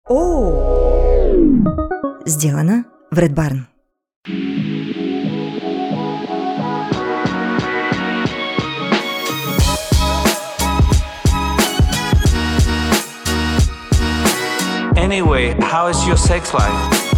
Сделано в Red Barn. Anyway, how is your sex life?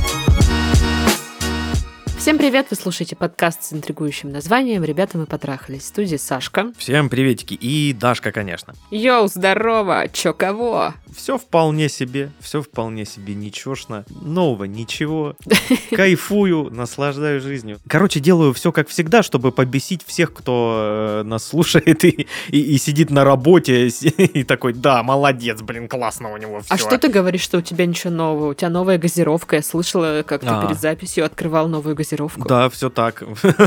Всем привет! Вы слушаете подкаст с интригующим названием «Ребята, мы потрахались». В студии Сашка. Всем приветики. И Дашка, конечно. Йоу, здорово! Чё, кого? Все вполне себе ничешно. Нового ничего. Кайфую, наслаждаюсь жизнью. Короче, делаю все как всегда, чтобы побесить всех, кто нас слушает и сидит на работе и такой: да, молодец, блин, классно у него все. А что ты говоришь, что у тебя ничего нового? У тебя новая газировка. Я слышала, как ты перед записью открывал новую газировку. Да, все так.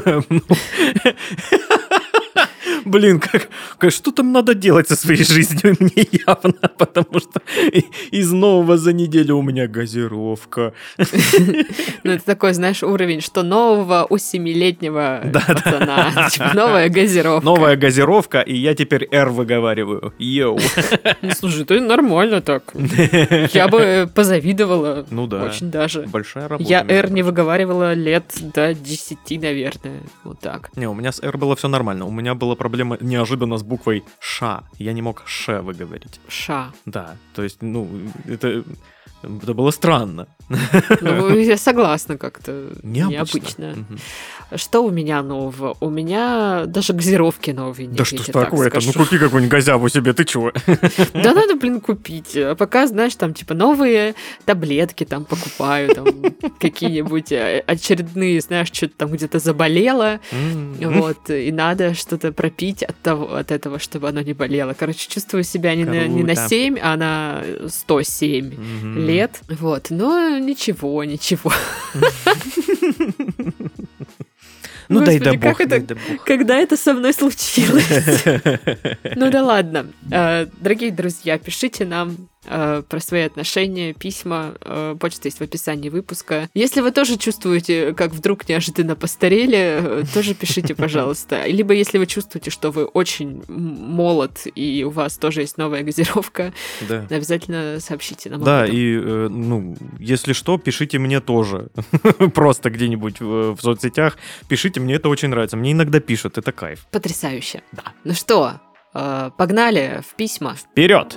Блин, что там надо делать со своей жизнью, мне явно, потому что из нового за неделю у меня газировка. Ну, это такой, знаешь, уровень, что нового у 7-летнего пацана. Типа новая газировка. Новая газировка, и я теперь R выговариваю. Йоу. Слушай, это нормально так. Я бы позавидовала. Ну да. Очень даже. Большая работа. Я R не выговаривала лет до 10, наверное. Вот так. Не, у меня с R было все нормально. У меня была проблема неожиданно с буквой Ш. Я не мог Ш выговорить. Ша. Да, то есть, это было странно. Ну, я согласна как-то. Необычно. Что у меня нового? У меня даже газировки новые нет. Да что ж такое-то? Ну купи какую-нибудь газяву себе, ты чего? Да надо, блин, купить. А пока, знаешь, там типа новые таблетки там покупаю, там какие-нибудь очередные, знаешь, что-то там где-то заболело, вот, и надо что-то пропить от этого, чтобы оно не болело. Короче, чувствую себя не на 7, а на 107 лет. Вот, но ничего. Ну, Господи, дай да бог. Когда это со мной случилось? Ну да ладно. Дорогие друзья, пишите нам про свои отношения, письма. Почта есть в описании выпуска. Если вы тоже чувствуете, как вдруг неожиданно постарели, тоже пишите, пожалуйста. Либо если вы чувствуете, что вы очень молод и у вас тоже есть новая газировка, обязательно сообщите нам. Да, и, если что, пишите мне тоже. Просто где-нибудь в соцсетях. Пишите, мне это очень нравится. Мне иногда пишут, это кайф. Потрясающе. Да. Ну что, погнали в письма. Вперед!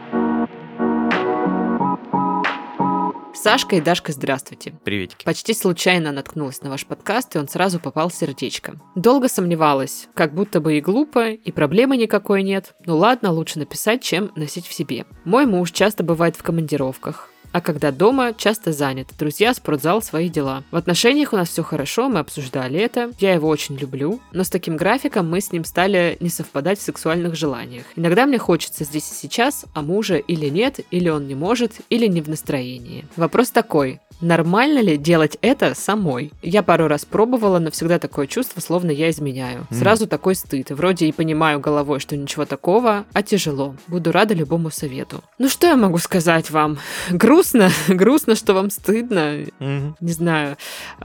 Сашка и Дашка, здравствуйте. Приветики. Почти случайно наткнулась на ваш подкаст, и он сразу попал в сердечко. Долго сомневалась, как будто бы и глупо, и проблемы никакой нет. Ну ладно, лучше написать, чем носить в себе. Мой муж часто бывает в командировках. А когда дома, часто занят. Друзья, спортзал, свои дела. В отношениях у нас все хорошо, мы обсуждали это. Я его очень люблю, но с таким графиком мы с ним стали не совпадать в сексуальных желаниях. Иногда мне хочется здесь и сейчас, а мужа или нет, или он не может, или не в настроении. Вопрос такой. Нормально ли делать это самой? Я пару раз пробовала, но всегда такое чувство, словно я изменяю. Сразу такой стыд. Вроде и понимаю головой, что ничего такого, а тяжело. Буду рада любому совету. Ну что я могу сказать вам? Грустно, что вам стыдно. Не знаю.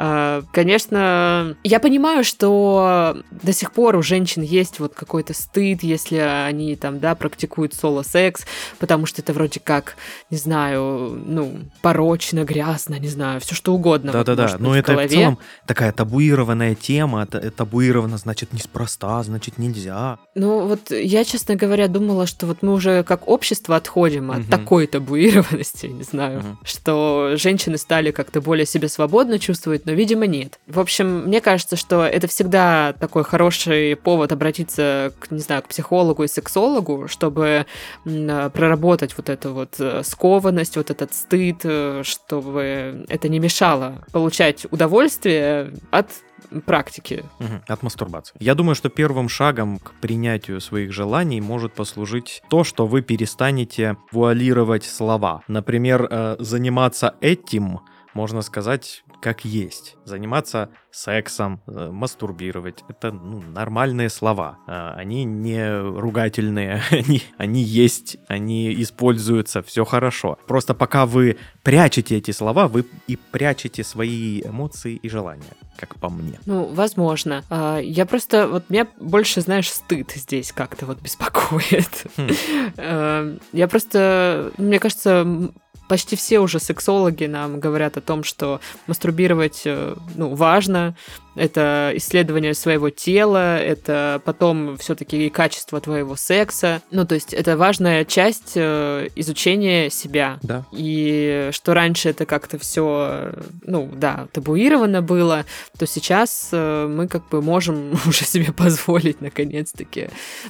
Конечно, я понимаю, что до сих пор у женщин есть вот какой-то стыд, если они там, практикуют соло-секс, потому что это вроде как, не знаю, порочно, грязно, не знаю, все что угодно. Да-да-да, но это в целом такая табуированная тема, табуировано, значит, неспроста, значит, нельзя. Ну вот я, честно говоря, думала, что вот мы уже как общество отходим от такой табуированности, не знаю, что женщины стали как-то более себя свободно чувствовать, но, видимо, нет. В общем, мне кажется, что это всегда такой хороший повод обратиться к психологу и сексологу, чтобы проработать вот эту вот скованность, вот этот стыд, чтобы это не мешало получать удовольствие от практики. От мастурбации. Я думаю, что первым шагом к принятию своих желаний может послужить то, что вы перестанете вуалировать слова. Например, заниматься этим, можно сказать, как есть. Заниматься сексом, мастурбировать. Это нормальные слова. Они не ругательные. Они есть, они используются, все хорошо. Просто пока вы прячете эти слова, вы и прячете свои эмоции и желания, как по мне. Возможно. Я просто... Вот меня больше, стыд здесь как-то беспокоит. Я просто... Мне кажется... почти все уже сексологи нам говорят о том, что мастурбировать, важно. Это исследование своего тела, это потом все-таки и качество твоего секса. То есть это важная часть изучения себя. Да. И что раньше это как-то все, табуировано было, то сейчас мы как бы можем уже себе позволить наконец-таки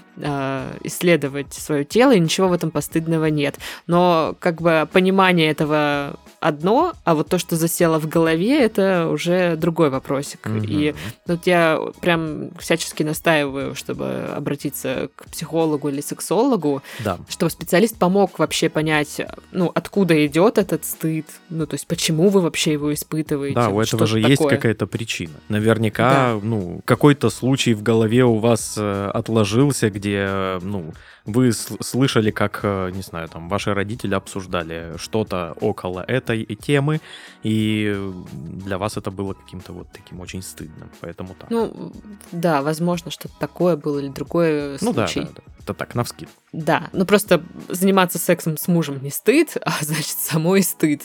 исследовать свое тело, и ничего в этом постыдного нет. Но как бы понимание этого одно, а вот то, что засело в голове, это уже другой вопросик. И тут я прям всячески настаиваю, чтобы обратиться к психологу или сексологу, да, чтобы специалист помог вообще понять, откуда идет этот стыд, то есть почему вы вообще его испытываете. Да, у этого же есть какая-то причина. Наверняка, какой-то случай в голове у вас отложился, где, вы слышали, как, не знаю, там, ваши родители обсуждали что-то около этой темы, и для вас это было каким-то вот таким очень стыдным, поэтому так. Да, возможно, что-то такое было или другое случай. Да. Это так, навскидку. Да, просто заниматься сексом с мужем не стыд, а значит, самой стыд.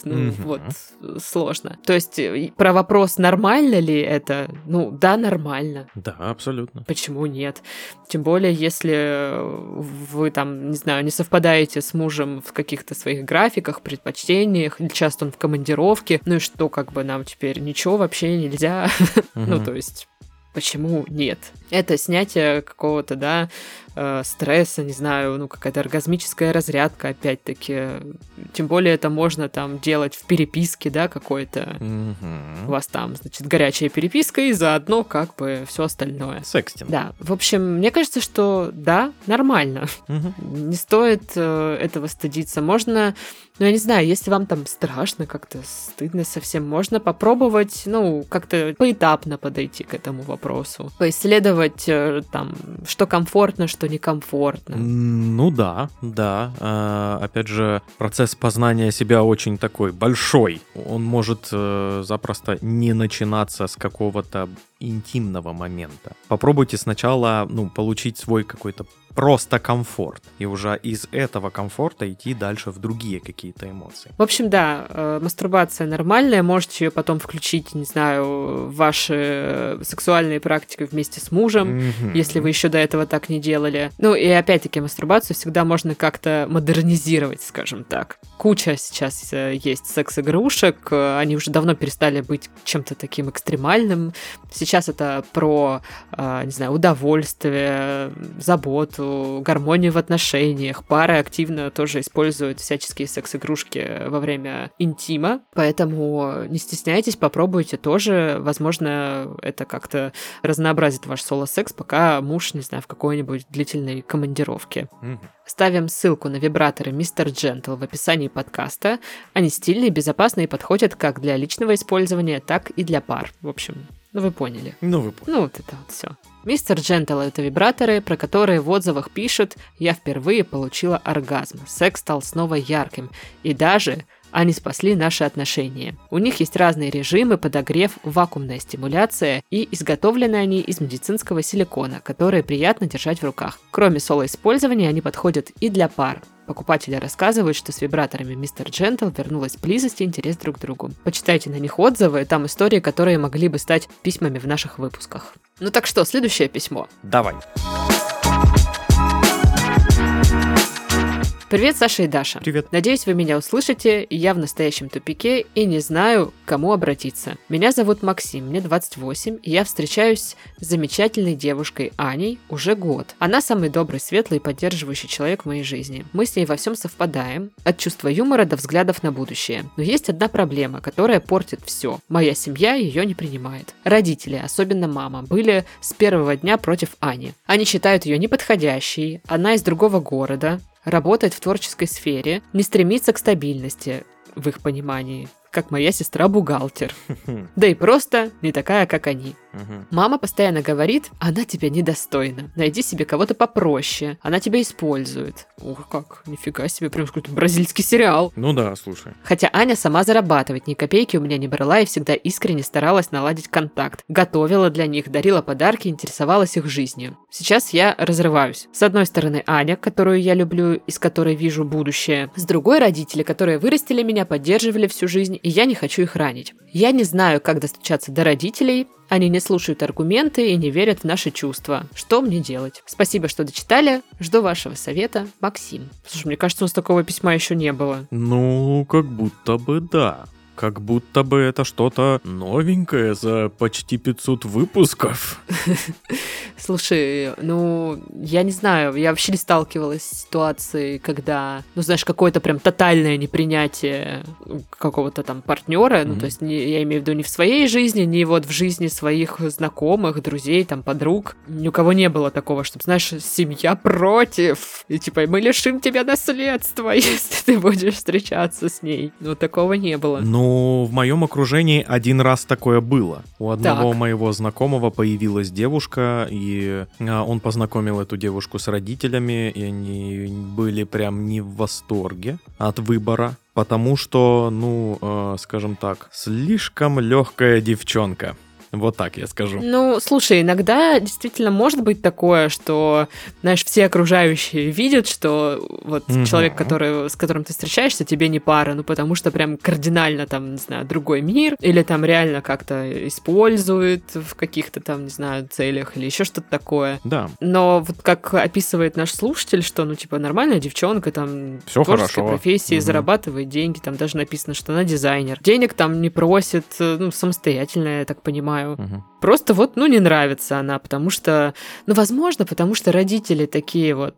Сложно. То есть про вопрос, нормально ли это, да, нормально. Да, абсолютно. Почему нет? Тем более, если вы там, не знаю, не совпадаете с мужем в каких-то своих графиках, предпочтениях, или часто он в командировке, и что, как бы нам теперь ничего вообще нельзя. То есть... Почему нет? Это снятие какого-то, стресса, не знаю, какая-то оргазмическая разрядка, опять-таки. Тем более это можно там делать в переписке, какой-то. У вас там, значит, горячая переписка и заодно как бы все остальное. Секстинг. Да. В общем, мне кажется, что да, нормально. Не стоит этого стыдиться. Можно, я не знаю, если вам там страшно, как-то стыдно совсем, можно попробовать, как-то поэтапно подойти к этому вопросу. Поисследовать там, что комфортно, что некомфортно. Да. Опять же, процесс познания себя очень такой большой. Он может запросто не начинаться с какого-то интимного момента. Попробуйте сначала, получить свой какой-то просто комфорт, и уже из этого комфорта идти дальше в другие какие-то эмоции. В общем, да, мастурбация нормальная, можете ее потом включить, не знаю, в ваши сексуальные практики вместе с мужем, если вы еще до этого так не делали. И опять-таки мастурбацию всегда можно как-то модернизировать, скажем так. Куча сейчас есть секс-игрушек, они уже давно перестали быть чем-то таким экстремальным. Сейчас это про, не знаю, удовольствие, заботу, гармонию в отношениях. Пары активно тоже используют всяческие секс-игрушки во время интима, поэтому не стесняйтесь, попробуйте тоже. Возможно, это как-то разнообразит ваш соло-секс, пока муж, не знаю, в какой-нибудь длительной командировке. Ставим ссылку на вибраторы Mr. Gentle в описании подкаста. Они стильные, безопасные и подходят как для личного использования, так и для пар. В общем, вы поняли. Вот это вот все. Mr. Gentle — это вибраторы, про которые в отзывах пишут: «Я впервые получила оргазм, секс стал снова ярким, и даже они спасли наши отношения». У них есть разные режимы: подогрев, вакуумная стимуляция, и изготовлены они из медицинского силикона, которые приятно держать в руках. Кроме соло-использования, они подходят и для пар. Покупатели рассказывают, что с вибраторами Mr. Gentle вернулась близость и интерес друг к другу. Почитайте на них отзывы, там истории, которые могли бы стать письмами в наших выпусках. Так что, следующее письмо. Давай. Привет, Саша и Даша. Привет. Надеюсь, вы меня услышите, я в настоящем тупике и не знаю, к кому обратиться. Меня зовут Максим, мне 28, и я встречаюсь с замечательной девушкой Аней уже год. Она самый добрый, светлый и поддерживающий человек в моей жизни. Мы с ней во всем совпадаем, от чувства юмора до взглядов на будущее. Но есть одна проблема, которая портит все. Моя семья ее не принимает. Родители, особенно мама, были с первого дня против Ани. Они считают ее неподходящей, она из другого города, работает в творческой сфере, не стремится к стабильности, в их понимании, как моя сестра-бухгалтер. Да и просто не такая, как они. Мама постоянно говорит, она тебя недостойна. Найди себе кого-то попроще. Она тебя использует. Ух, как, нифига себе, прям какой-то бразильский сериал. Ну да, слушай. Хотя Аня сама зарабатывать ни копейки у меня не брала и всегда искренне старалась наладить контакт. Готовила для них, дарила подарки, интересовалась их жизнью. Сейчас я разрываюсь. С одной стороны Аня, которую я люблю и с которой вижу будущее. С другой родители, которые вырастили меня, поддерживали всю жизнь, и я не хочу их ранить. Я не знаю, как достучаться до родителей. Они не слушают аргументы и не верят в наши чувства. Что мне делать? Спасибо, что дочитали. Жду вашего совета. Максим. Слушай, мне кажется, у нас такого письма еще не было. Ну, как будто бы да. Как будто бы это что-то новенькое за почти 500 выпусков. Слушай, ну, я не знаю, я вообще не сталкивалась с ситуацией, когда, ну, знаешь, какое-то прям тотальное непринятие какого-то там партнера, ну, то есть я имею в виду не в своей жизни, не вот в жизни своих знакомых, друзей, там, подруг. Ни у кого не было такого, чтобы, знаешь, семья против, и типа, мы лишим тебя наследства, если ты будешь встречаться с ней. Ну, такого не было. Ну, в моем окружении один раз такое было. У одного моего знакомого появилась девушка, и он познакомил эту девушку с родителями, и они были прям не в восторге от выбора, потому что, ну, скажем так, слишком легкая девчонка. Вот так я скажу. Ну, слушай, иногда действительно может быть такое, что, знаешь, все окружающие видят, что вот человек, с которым ты встречаешься, тебе не пара, ну, потому что прям кардинально там, не знаю, другой мир, или там реально как-то использует в каких-то там, не знаю, целях, или еще что-то такое. Да. Но вот как описывает наш слушатель, что, ну, типа, нормальная девчонка, там, всё творческой хорошо. профессии, зарабатывает деньги, там даже написано, что она дизайнер. Денег там не просит, ну, самостоятельно, я так понимаю. Просто вот, ну, не нравится она, потому что, ну, возможно, потому что родители такие вот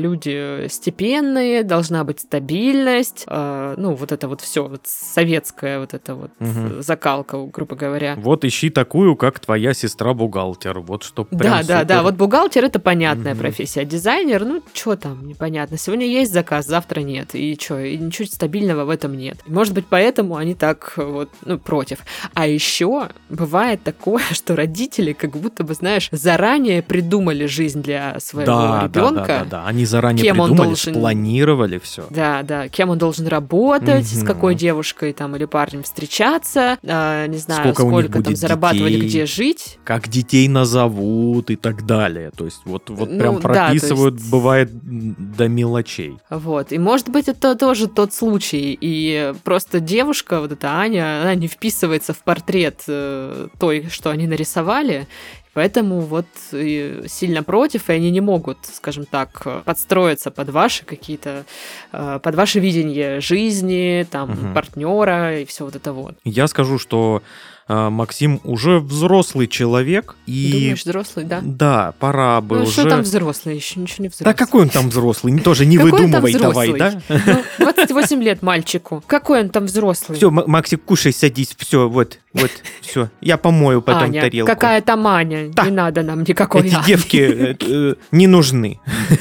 люди степенные, должна быть стабильность, ну, вот это вот все вот советская вот эта вот закалка, грубо говоря. Вот ищи такую, как твоя сестра-бухгалтер, вот что прям Да, вот бухгалтер — это понятная профессия, а дизайнер, ну, что там, непонятно. Сегодня есть заказ, завтра нет, и что, и ничего стабильного в этом нет. Может быть, поэтому они так вот, ну, против. А еще бывает такое, что родители как будто бы, знаешь, заранее придумали жизнь для своего ребенка. Да. Они заранее придумали, спланировали все. Да. Кем он должен работать, с какой девушкой там или парнем встречаться, не знаю, сколько там зарабатывать, детей, где жить. Как детей назовут и так далее. То есть вот прям прописывают, да, есть... бывает, до мелочей. Вот. И может быть, это тоже тот случай. И просто девушка, вот эта Аня, она не вписывается в портрет той, что они нарисовали, поэтому вот сильно против, и они не могут, скажем так, подстроиться под ваши какие-то, под ваше видение жизни, там, партнера и все вот это вот. Я скажу, что Максим уже взрослый человек. И... Думаешь, взрослый, да? Да, пора бы уже... Ну, что там взрослый? Еще ничего не взрослый. Да какой он там взрослый? Тоже не выдумывай давай, да? Ну, 28 лет мальчику. Какой он там взрослый? Все, Максик, кушай, садись, все, вот, все. Я помою потом Аня, тарелку. Какая там Аня? Да. Не надо нам никакой Эти Ани. девки не нужны.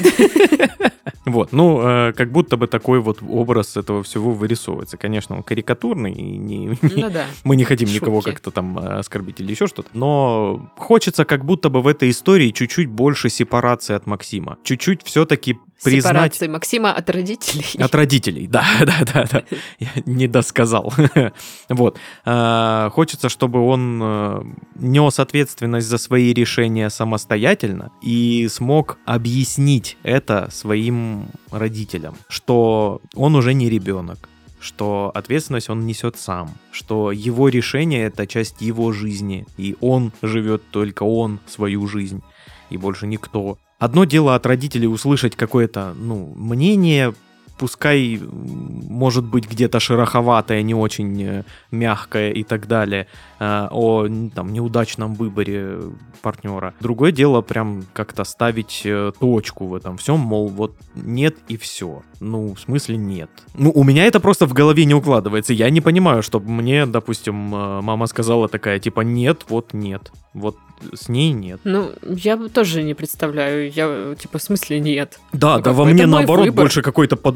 Вот, ну, как будто бы такой вот образ этого всего вырисовывается. Конечно, он карикатурный, и мы не хотим никого как-то там оскорбить или еще что-то, но хочется как будто бы в этой истории чуть-чуть больше сепарации от Максима. Чуть-чуть все-таки признать... Сепарации Максима от родителей. От родителей, да. Я не досказал. Вот. Хочется, чтобы он нес ответственность за свои решения самостоятельно и смог объяснить это своим родителям, что он уже не ребенок, что ответственность он несет сам, что его решение — это часть его жизни, и он живет только он свою жизнь, и больше никто. Одно дело от родителей услышать какое-то, мнение, пускай, может быть, где-то шероховатое, не очень мягкое и так далее, о там, неудачном выборе партнера. Другое дело прям как-то ставить точку в этом всем, мол, вот нет и все. В смысле нет. У меня это просто в голове не укладывается. Я не понимаю, чтобы мне, допустим, мама сказала такая, типа, нет, вот нет. Вот с ней нет. Я тоже не представляю. Я, в смысле, нет. Да, во мне, наоборот, выбор. Больше какой-то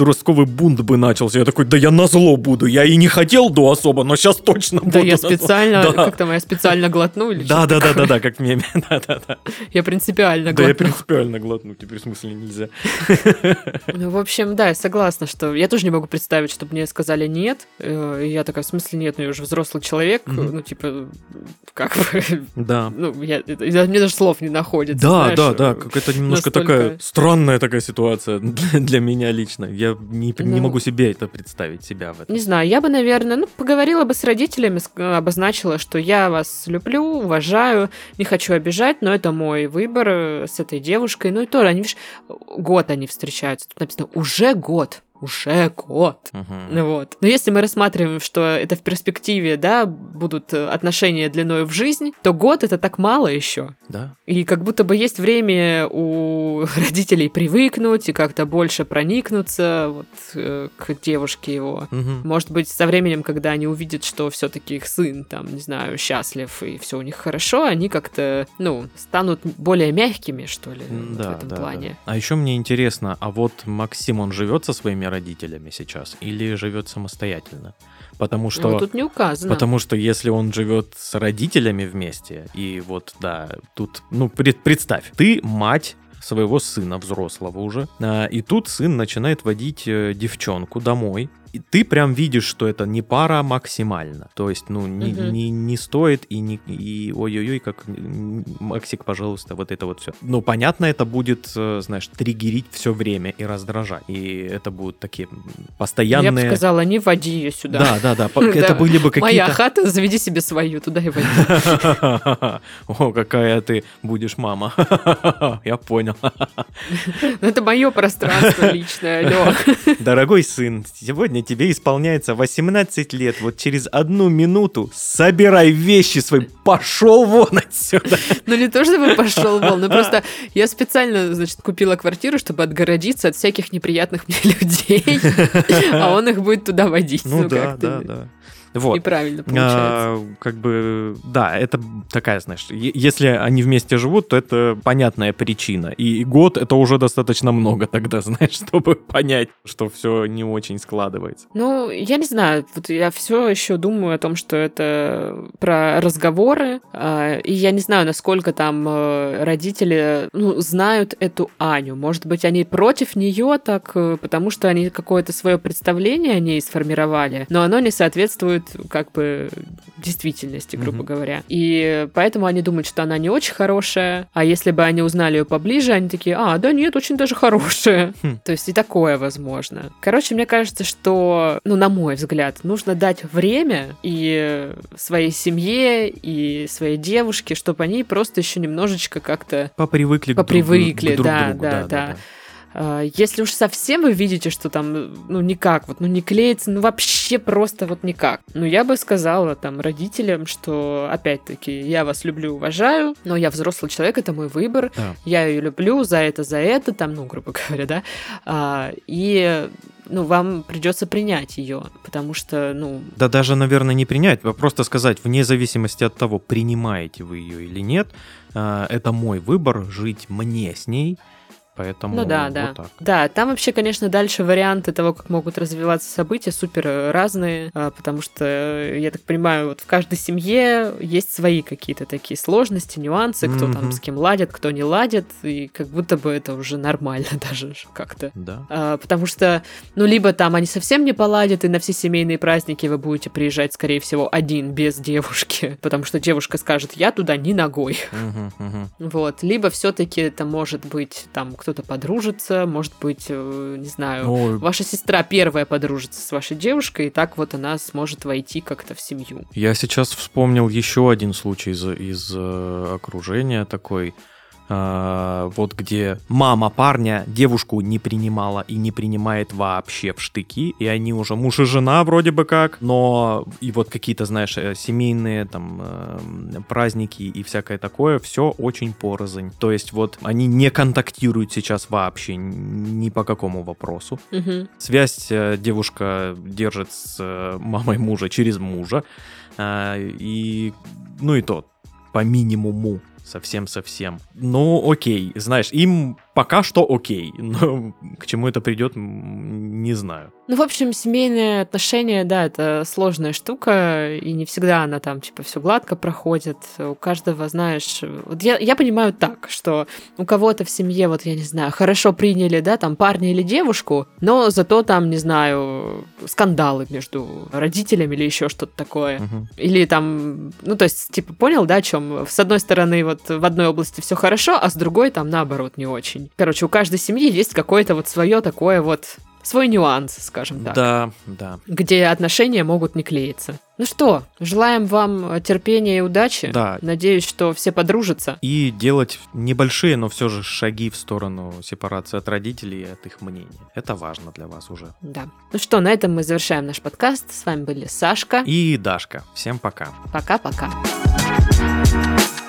подростковый бунт бы начался. Я такой, да я назло буду. Я и не хотел до особо, но сейчас точно буду. Да, я специально, Да. как там, я специально глотну или что? Да, как в меме. Да. Я принципиально Да, я глотну. принципиально глотну, теперь в смысле нельзя. Ну, в общем, да, я согласна, что я тоже не могу представить, чтобы мне сказали нет. И я такая, в смысле нет, ну я уже взрослый человек, ну, типа, как бы, Да. ну, мне даже слов не находится. Да, знаешь, да, какая-то немножко настолько- такая странная такая ситуация для меня лично. Я не Ну, могу себе это представить, себя в этом. Не знаю, я бы, наверное, поговорила бы с родителями, обозначила, что я вас люблю, уважаю, не хочу обижать, но это мой выбор с этой девушкой. Ну и тоже, они, видишь, год они встречаются. Тут написано «уже год». Уже год. Мгм. Вот. Но если мы рассматриваем, что это в перспективе, да, будут отношения длиной в жизнь, то год это так мало еще. Да. И как будто бы есть время у родителей привыкнуть и как-то больше проникнуться вот, к девушке его. Мгм. Может быть, со временем, когда они увидят, что все-таки их сын, там, не знаю, счастлив и все у них хорошо, они как-то, станут более мягкими, что ли, вот Да, в этом да, плане. да. А еще мне интересно, а вот Максим, он живет со своими родителями сейчас или живет самостоятельно? Потому что... Ну, тут не указано. Потому что если он живет с родителями вместе, и вот, да, тут, представь, ты мать своего сына, взрослого уже, и тут сын начинает водить девчонку домой, и ты прям видишь, что это не пара максимально. То есть, не стоит и ой-ой-ой, как Максик, пожалуйста, вот это вот все. Понятно, это будет, знаешь, триггерить все время и раздражать. И это будут такие постоянные... Я бы сказала, не води ее сюда. Да. Это были бы какие-то... Моя хата, заведи себе свою, туда и води. О, какая ты будешь мама. Я понял. Это мое пространство личное, Лёх. Дорогой сын, сегодня тебе исполняется 18 лет. Вот через 1 минуту собирай вещи свои. Пошел вон отсюда. Ну, не то, чтобы пошел вон, но просто я специально, значит, купила квартиру, чтобы отгородиться от всяких неприятных мне людей, а он их будет туда водить. Да. Вот. Неправильно получается. Да, это такая, знаешь, если они вместе живут, то это понятная причина. И год это уже достаточно много тогда, знаешь, чтобы понять, что все не очень складывается. Ну, я не знаю, вот я все еще думаю о том, что это про разговоры, и я не знаю, насколько там родители, знают эту Аню. Может быть, они против нее так, потому что они какое-то свое представление о ней сформировали, но оно не соответствует как бы действительности, грубо говоря. И поэтому они думают, что она не очень хорошая, а если бы они узнали ее поближе, они такие, да нет, очень даже хорошая. То есть и такое возможно. Короче, мне кажется, что, на мой взгляд, нужно дать время и своей семье, и своей девушке, чтобы они просто еще немножечко как-то попривыкли друг к другу. Да. Если уж совсем вы видите, что там, никак, не клеится, вообще просто никак. Я бы сказала там родителям, что, опять-таки, я вас люблю, уважаю, но я взрослый человек, это мой выбор, Да. я ее люблю за это, там, грубо говоря, да, и вам придется принять ее, потому что, Да даже, наверное, не принять, а просто сказать, вне зависимости от того, принимаете вы ее или нет, это мой выбор, жить мне с ней. Поэтому вот так. Да, там вообще, конечно, дальше варианты того, как могут развиваться события, супер разные, потому что, я так понимаю, вот в каждой семье есть свои какие-то такие сложности, нюансы, кто там с кем ладит, кто не ладит, и как будто бы это уже нормально даже как-то. Да. Потому что, либо там они совсем не поладят, и на все семейные праздники вы будете приезжать, скорее всего, один, без девушки, потому что девушка скажет, я туда ни ногой. Вот, либо все-таки это может быть там кто-то подружится, может быть, не знаю, ваша сестра первая подружится с вашей девушкой, и так вот она сможет войти как-то в семью. Я сейчас вспомнил еще один случай из окружения такой. Вот где мама парня девушку не принимала и не принимает вообще в штыки, и они уже муж и жена вроде бы как, но и вот какие-то, знаешь, семейные там праздники и всякое такое, все очень порознь. То есть вот они не контактируют сейчас вообще ни по какому вопросу. Связь девушка держит с мамой мужа через мужа, и то по минимуму. Совсем-совсем. Окей, знаешь, им пока что окей, но к чему это придет, не знаю. Ну, в общем, семейные отношения, да, это сложная штука, и не всегда она там, типа, все гладко проходит. У каждого, знаешь... Вот я понимаю так, что у кого-то в семье, вот, я не знаю, хорошо приняли, да, там, парня или девушку, но зато там, не знаю, скандалы между родителями или еще что-то такое. Или там, ну, то есть, типа, понял, да, о чем? С одной стороны, вот в одной области все хорошо, а с другой там, наоборот, не очень. Короче, у каждой семьи есть какое-то вот свое такое вот... Свой нюанс, скажем так. Да. Где отношения могут не клеиться. Ну что, желаем вам терпения и удачи. Да. Надеюсь, что все подружатся. И делать небольшие, но все же шаги в сторону сепарации от родителей и от их мнения. Это важно для вас уже. Да. Ну что, на этом мы завершаем наш подкаст. С вами были Сашка и Дашка. Всем пока. Пока-пока.